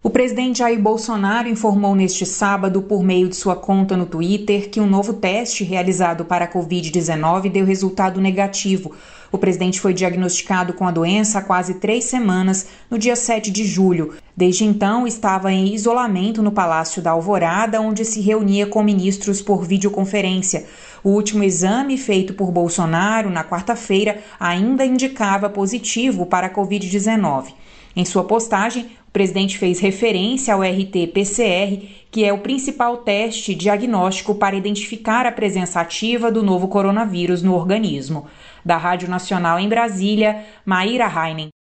O presidente Jair Bolsonaro informou neste sábado, por meio de sua conta no Twitter, que um novo teste realizado para a Covid-19 deu resultado negativo. O presidente foi diagnosticado com a doença há quase 3 semanas, no dia 7 de julho. Desde então, estava em isolamento no Palácio da Alvorada, onde se reunia com ministros por videoconferência. O último exame feito por Bolsonaro, na quarta-feira, ainda indicava positivo para a Covid-19. Em sua postagem, o presidente fez referência ao RT-PCR, que é o principal teste diagnóstico para identificar a presença ativa do novo coronavírus no organismo. Da Rádio Nacional em Brasília, Maíra Heinen.